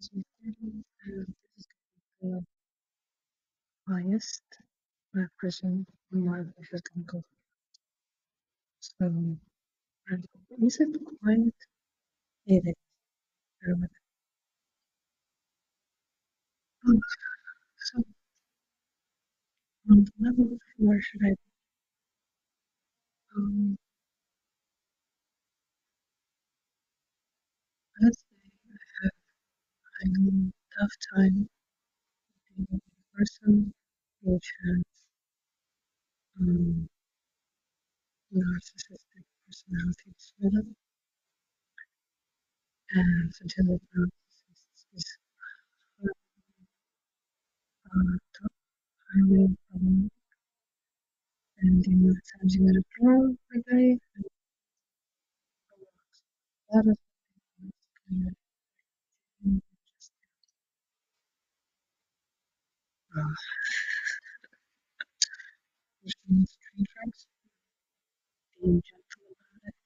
is recording, and this is the highest person in my life is going to go. So, is it quiet? It is. Um, so, on the level of where should I let's say I'm tough time being a person which has um, narcissistic personality disorder, and sensitive narcissists is top highly problem, and the amount of times you gotta draw per day, that is kind of just pushing train tracks, being gentle about it,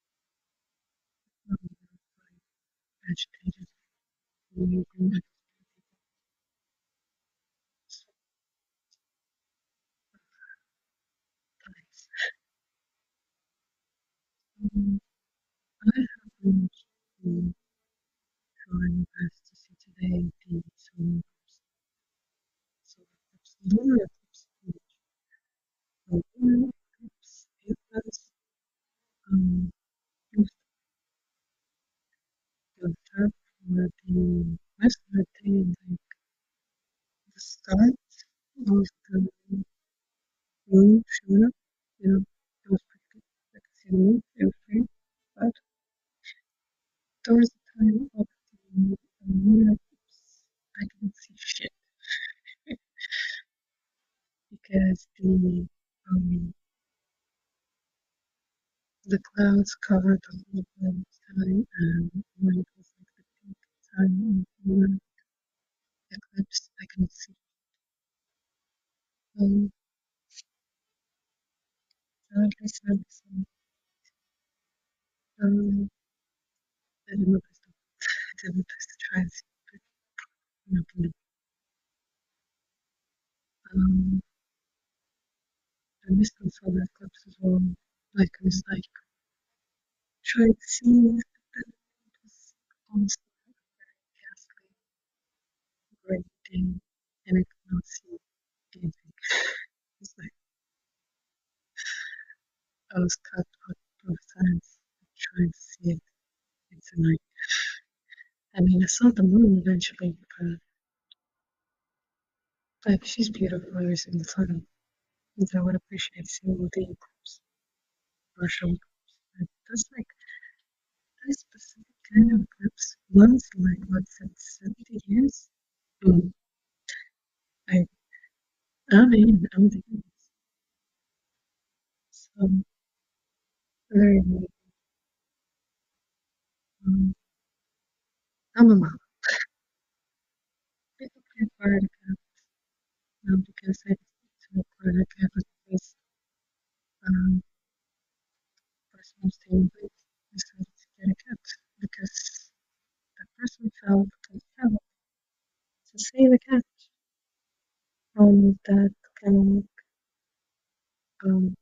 um, agitated, using that sometimes. I have been trying my best to see today the solar eclipse, lunar eclipse, lunar eclipse, it was um, just the time for the rest of the day and like the start of the moon showing up, it was pretty good. I could see the moon, it was great, but towards the time of the lunar eclipse, I couldn't see shit because the clouds covered the whole sky, and when it was like the peak time of the lunar eclipse, I couldn't see. Um, so like I said, so, um, I did my best. I did my best to try and see, but nothing. Um, I missed the solar eclipse as well. Like I was like trying to see it, but then it was almost like a very ghastly, gray day, and I could not see anything. It's like I was cut out both sides trying to see it. It's a night. I mean, I saw the moon eventually, but like she's beautiful every single time. And I would appreciate seeing the eclipse, partial eclipse. But that's like that specific kind of eclipse. Once in like what's it, 70 years? Mm. I I'm thinking so very um, I'm a mom. People can't fire the cat because I to acquire the cat because um person was staying with decided to get a cat because that person felt compelled to save a cat from that kind of um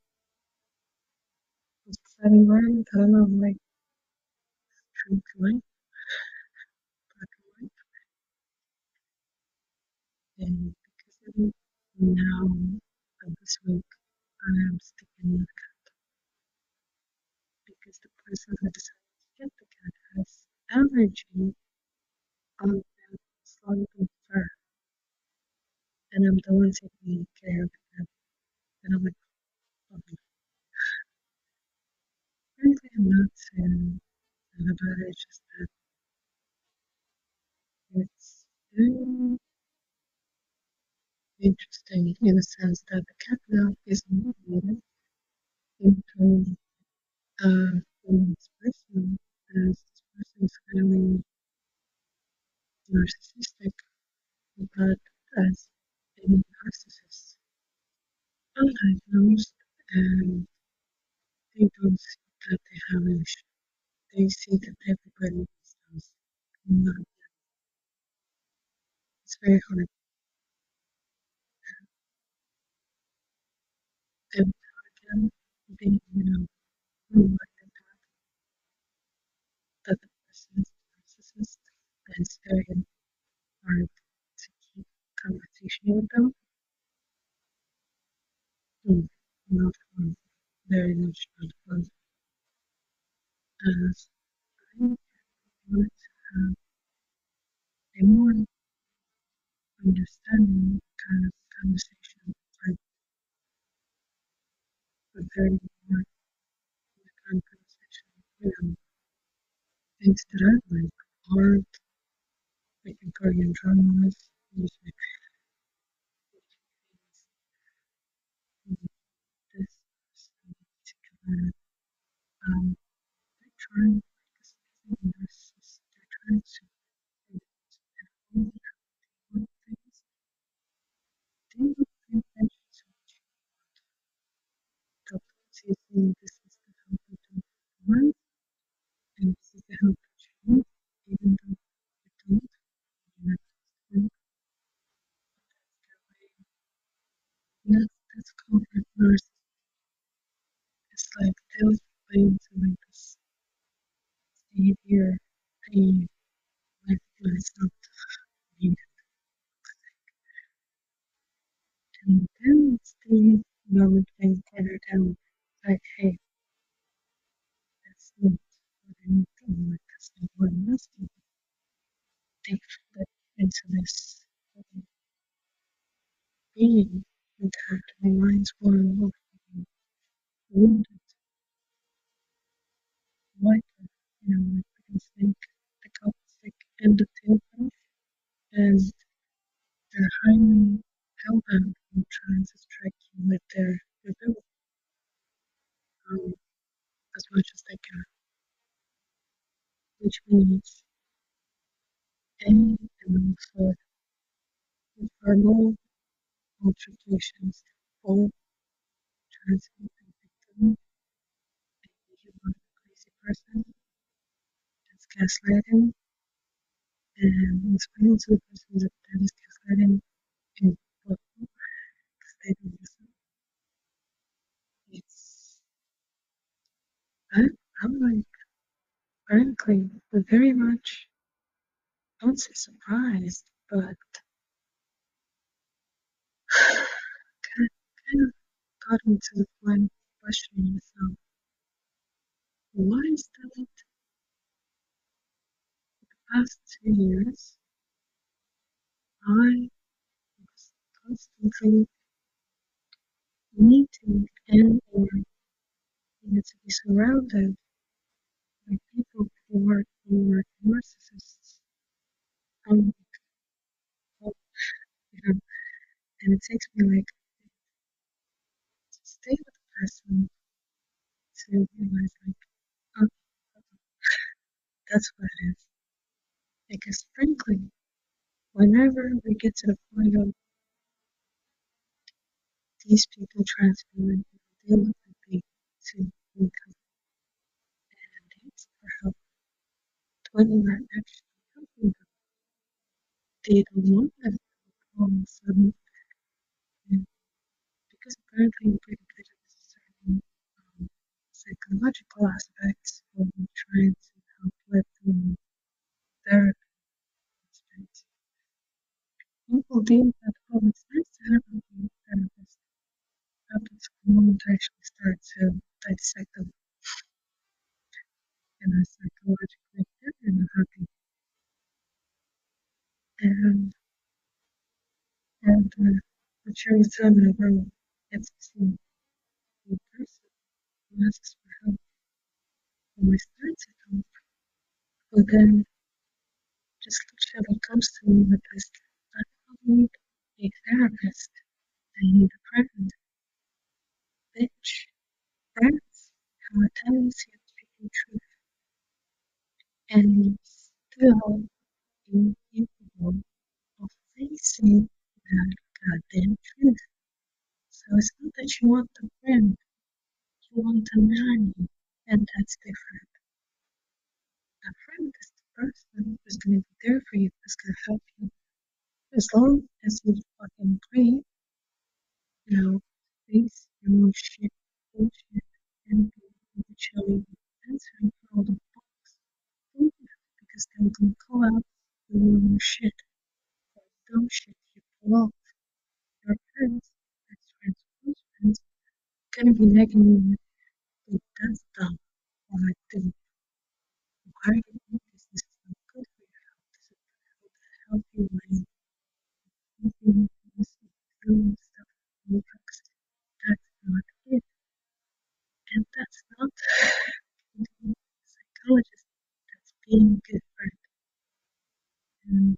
sad environment. I don't know, like true to life, black and white. And because of it, now this week I am sticking with the cat because the person who decided to get the cat has allergy on that soluble fur, and I'm the one taking care of the cat. And I'm like, okay, frankly, I'm not sad about it. It's just that it's very interesting in the sense that the cat now is needed into this person as this person is highly narcissistic, but as any narcissist, undiagnosed, and they don't see that they have an issue. They see that everybody else does. Not very hard. And again, being, reminded that the person is a narcissist, and it's very hard to keep conversation with them. Mm, not fun. Very much not fun. As I want to have a more understanding kind of conversation, like a very more kind of conversation, things that I like, art, making Korean dramas, music, things, this, in particular. They're trying, like, this narcissist, they're trying to only want things. They don't pay attention to the policy saying this is the help that you want, and this is the help that you need, even though you don't, you're not going to that's comfort versus it's like they'll play into like this behavior thing like when it's not needed. And then it's the moment things further down. Like, hey, that's not what I need to do. Like, that's not what I'm asking. They flip into this being that reminds one of being wounded, white, like we can think the toxic and the tailpipe, and they're highly hellbound on trying to strike you with their ability um, as much as they can, which means any and also infernal altercations all trying to be a victim, maybe you are a crazy person that's gaslighting, and explaining to the person that that is gaslighting is what they do listen. It's I'm like frankly very much I wouldn't say surprised, but kind of got into the point of questioning myself. Why is that the past 2 years I was constantly needing and or needed to be surrounded by people who were narcissists and well, you know, and it takes me like to stay with the person to realize like oh, that's what it is. Because frankly, whenever we get to the point of these people transferring, they look like they to become candidates for help when you are actually helping them. They don't want them all of a sudden. And because apparently I'm pretty good at certain psychological aspects of trying to help with therapy aspects. People deem that, oh, it's nice to have a therapist. Happens the moment I actually start to dissect them in a psychologically and happy. And but during the time that I grow, it's the same person who asks for help when we start to help. But then just literally comes to me with this, I don't need a therapist. I need a friend. Bitch, friends have a tendency of speaking truth and still incapable of facing that goddamn truth. So it's not that you want the friend, you want a nanny, and that's different. A friend is the person who's going to be there for you, who's going to help you As long as you fucking pray, you know, face your own shit, bullshit, and be eventually answering for all the bullshit because they're gonna call out the your shit or dumb shit you pull off. Your friends, best friends, close friends, gonna be nagging you like that's dumb or like this. Why do you think this is not good for your health? This is not help you when you doing stuff with drugs. That's not it. And that's not being a psychologist. That's being a good friend. And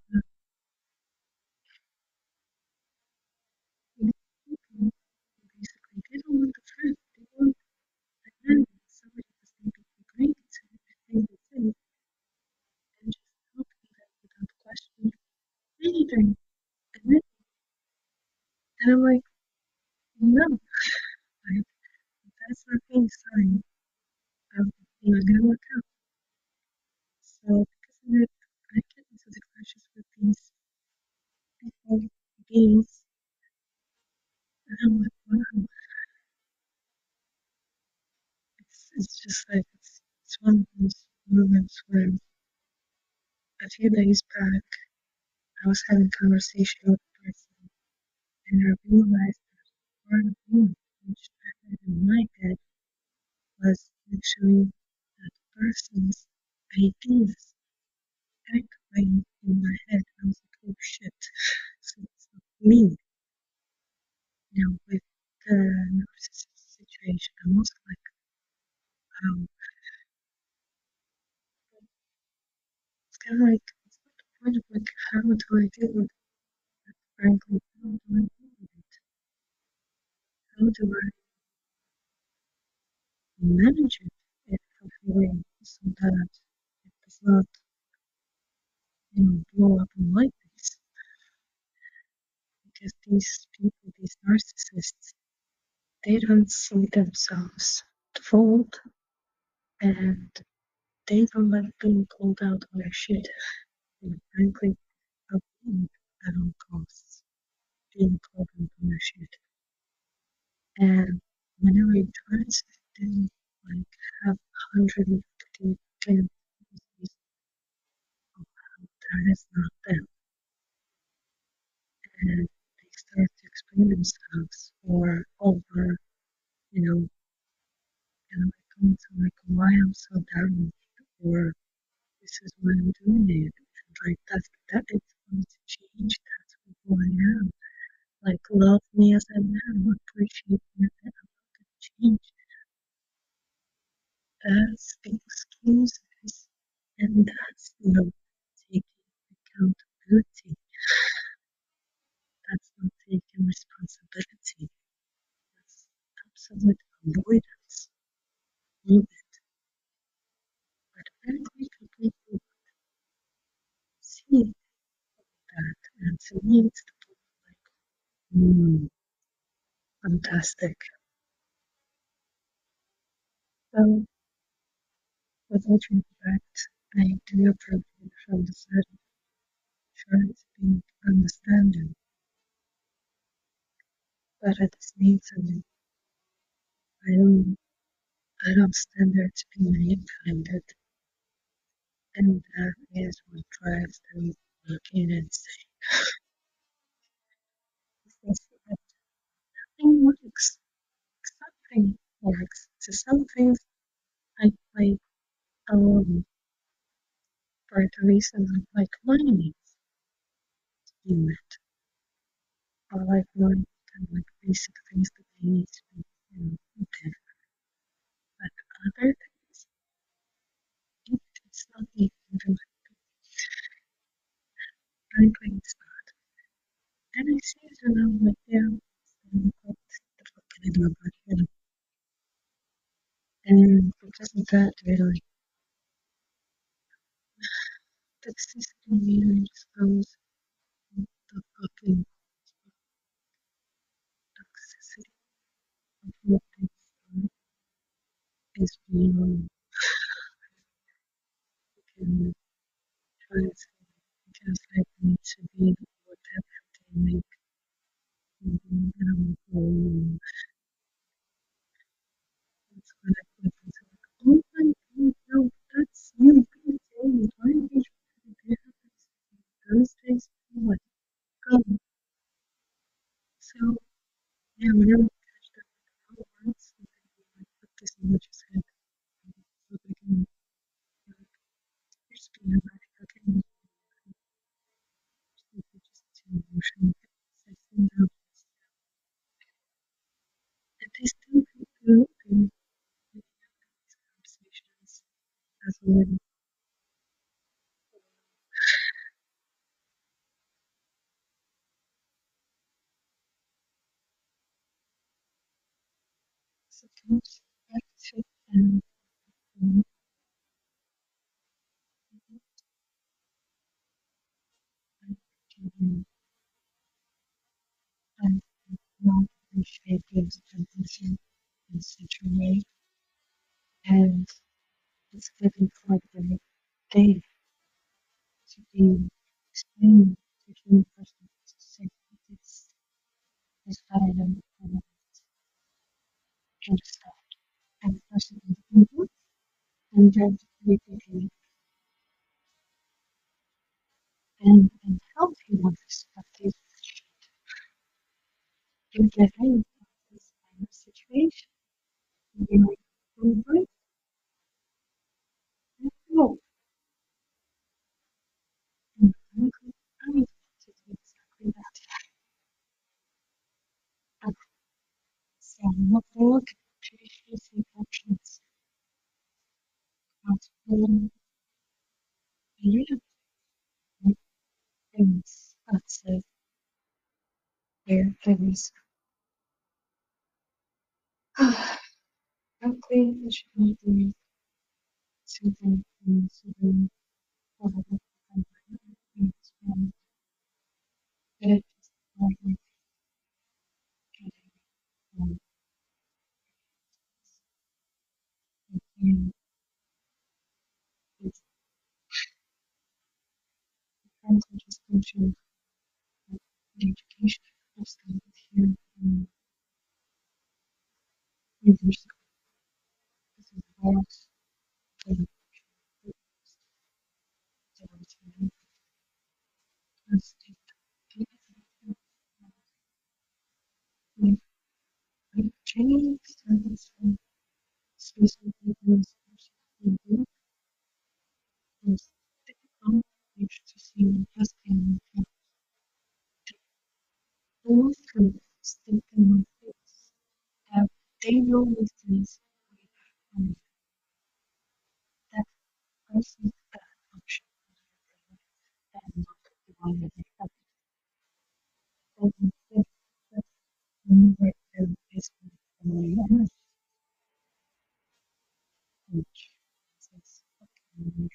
you know, people basically they don't want the friend. They want a friend, somebody who's maybe agreeing to everything they say and just helping them without questioning anything. And I'm like, no, like, that's not being sign of not gonna work out. So because of it, I get into the clashes with these people, beings, and I'm like, wow, it's just like it's one of those moments where a few days back I was having a conversation with a person and I realized that part of me, which I had in my head, was actually that person's ideas echoing in my head. I was like, oh shit, so it's not me. You know, with the narcissist situation, I'm also like, wow, it's kind of like, it's not the point of like, how do I deal with it? Frankly, how do I deal with it? How do I manage it in a healthy way so that it does not, blow up in my face? Because these people, these narcissists, they don't see themselves fold and they don't like being called out on their shit. And frankly, avoid at all costs being called out on their shit. And whenever you try to do like have 150 kind of that is not them. And they start to explain themselves or over, you know, and like going to like why I'm so down or this is why I'm doing it. And like that it's going to change. That's who I am. Like love me as I am, appreciate me as I am. I'm not gonna change. That's the excuses. And that's taking accountability. That's not taking responsibility. That's absolute avoidance of it. But frankly, people see that, and to me, it's like, fantastic. So, with all due respect, I do approach it from the side of trying to be understanding, but at the same time, I don't, I don't stand there to be manipulated, and that is what drives them looking and saying, nothing works, something works. So some things I play alone for the reason of like money needs to be met, or like money kind of like basic things that they need to be, there. But other things, it's not even frankly, it's not. And I see it and I'm like, yeah, what the fuck can I do about it? And because of that, really, toxicity really expose the fucking toxicity of what they start is beyond can try to just like me to be whatever as well. Sometimes I sit down and I and not appreciate the transition in such a way, and it's getting for the day to be explained to human person to say that it's valid and understand and the person is able and then repeating and healthy one perspective in getting this kind of situation. You know, break and go. And I need to do exactly that. And so not all traditions and actions but really things that there is frankly it should not be something something whatever it's it just like getting um, and it's friends are just mentioned the education of started here in years ago. This is about the training standards from special people's was difficult to see as in all through still in my face. Have they know these things um, that person that function and not the one that they have. And that's right there is my energy, which is okay.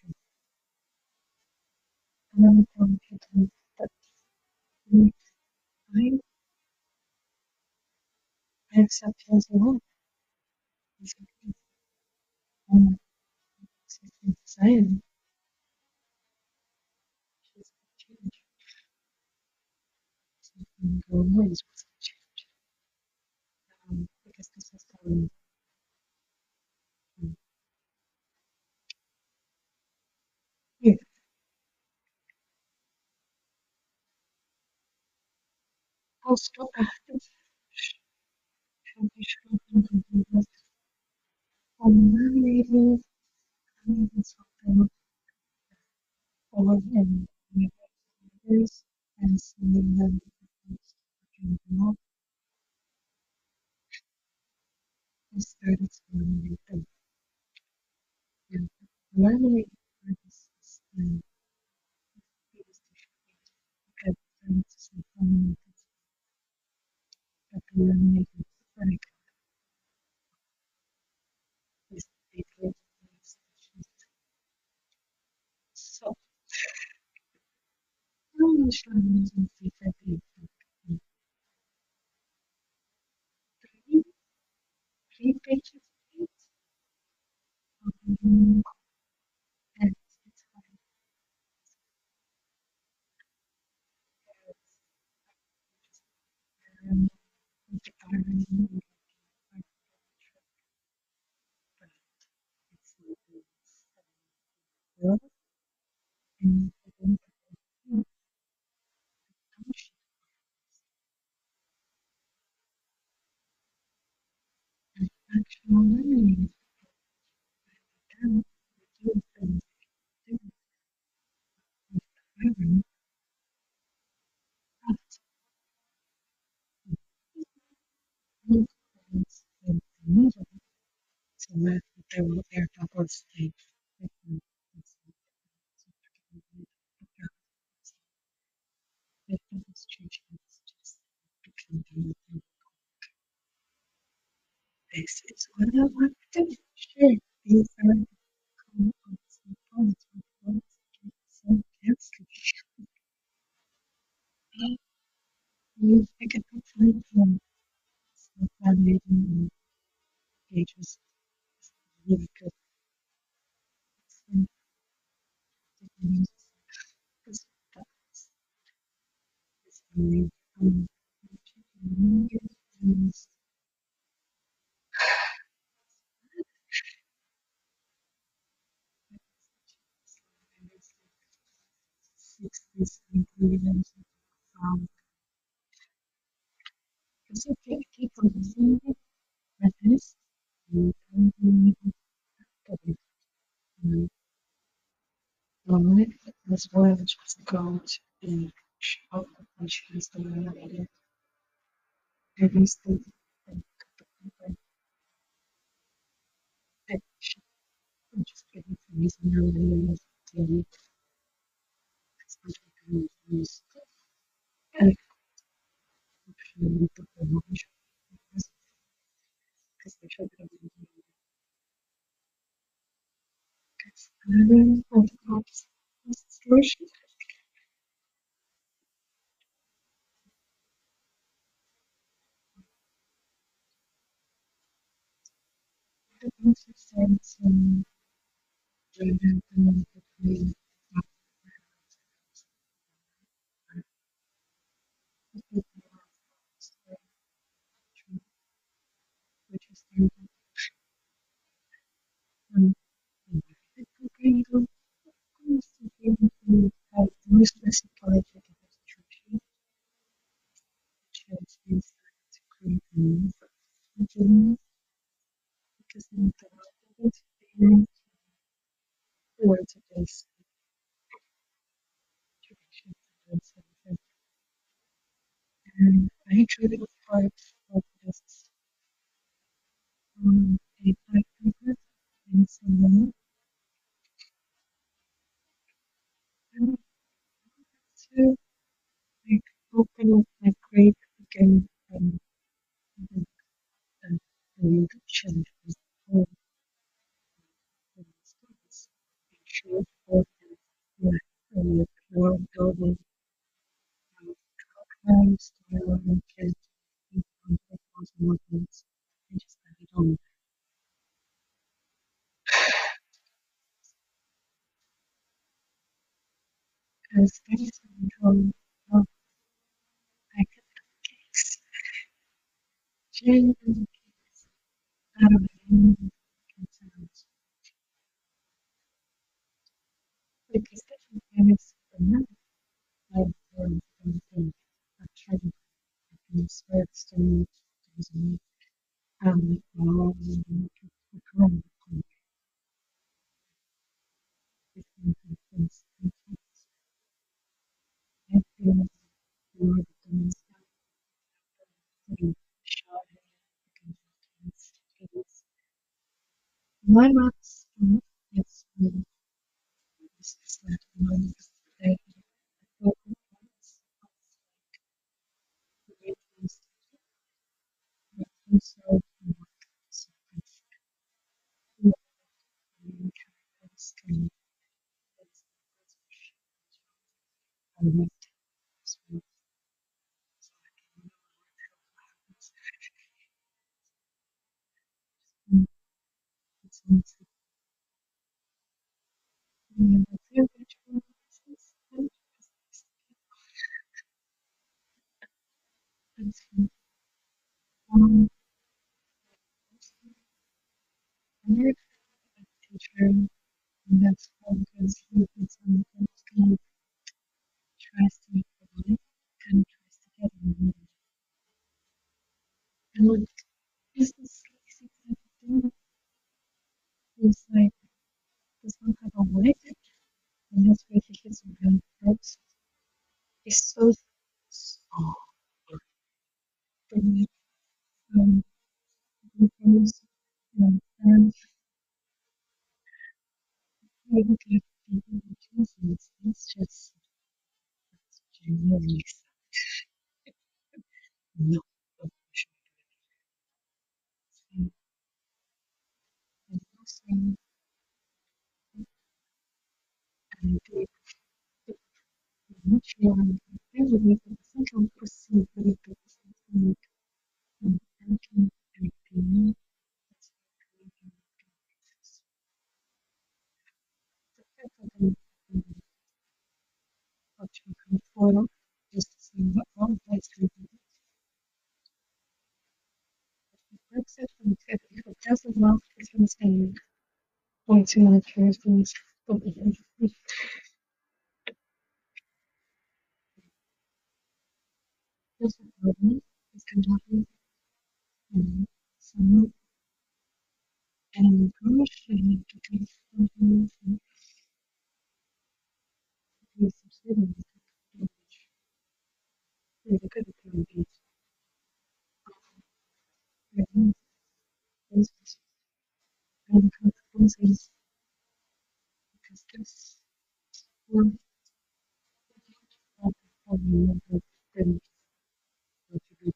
Another confidence that we I accept as a woman. It's um, society. She's change. Something go ways with change. Because this is um, yeah, also active. Should be sure to do that. Maybe something or in years and seeing them up, I started to learn them. And learning is the biggest issue. Because it's that the learning is is the biggest so I'm not sure I'm using three, three pages, um, and it's hard um, with the irony but it's well and I don't know how much actual learning down do things do learning but look things and needed to let the air bubbles stay. this is what I want to share. These are the components and components of what some fancy music and hopefully so validating and ages really good and music because that's very is 60s and millions um because if you keep on listening like this you don't really get it. Normally, as well as just go to the shop and choose the one every state and should just get it from using your daily especially use and option with the knowledge because they should be able to get and then situation that makes sense and random things between which is the um, agreeable constantly have no specified instruction shows these to create means because in the experience or today's traditions and something. And I actually was part of this a black paper in Salon and to like open up my grave again and the reduction was all the students actually for the world building crimes, and kids movements and just let it on. Because there is control of academics, genuine out of any concerns. Because different parents are not like something actually experts to me like all the current different things and I feel more than pretty shy because my maths is is that one they focus on the ways also can it's um, another teacher, and that's fun because he is sometimes kind of tries to make the money and tries to get in the money. And like, is this lazy type of thing? He's like, does not have a wife, and that's why he gets around first. He's so small. And, um, because, and I look at people with Jesus, it's just genuinely no. Yeah, I believe that I think I'll proceed with the something like banking and payment. That's creating the fact that I'm option control is saying that all place Brexit from if it doesn't work, it's going to stay way too many Thursdays. But this is problem is going to happen some and negotiate because companies and the subsidiaries they could be businesses and consequences because this will probably never been contributed.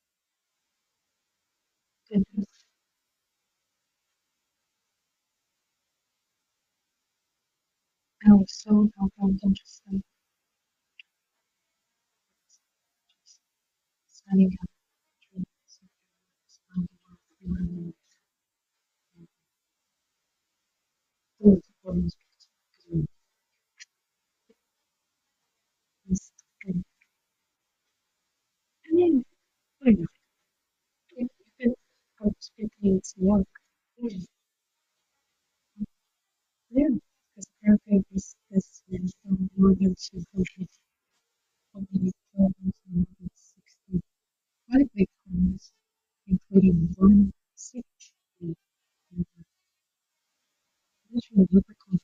I was so helpful and just like signing up to around the world and those forms is and then you know, if you can help speaking to young, yeah, because apparently this is more than 200 companies and 65 bitcoins, including one six literally unicorn.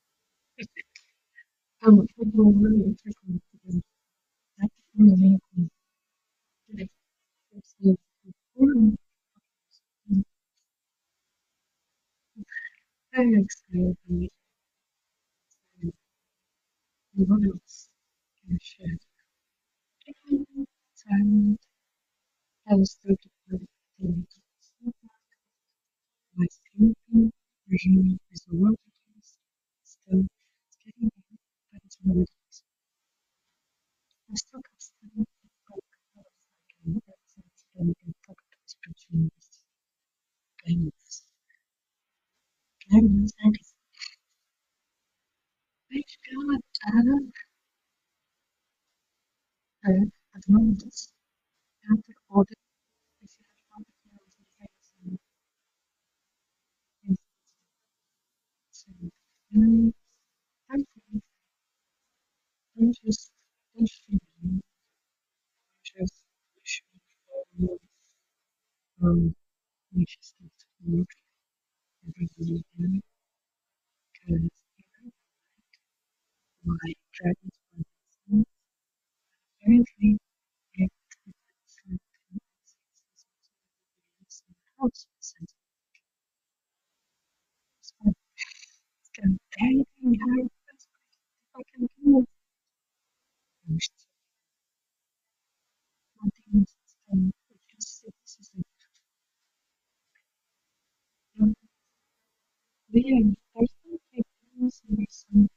Football really integral to them. That's really unicorn. Like, it's the forum. Very excited about what else can I share. And I was thinking about the my therapy regime is a lot of things. Still, it's getting better, but it's really I still got studying like accents and focus between games. Games and which God, at the moment it's after all the and I'm just anxious um anxious to work every weekend because my dragons were apparently house since it's got anything higher I can do nothing just this is a yeah, there's some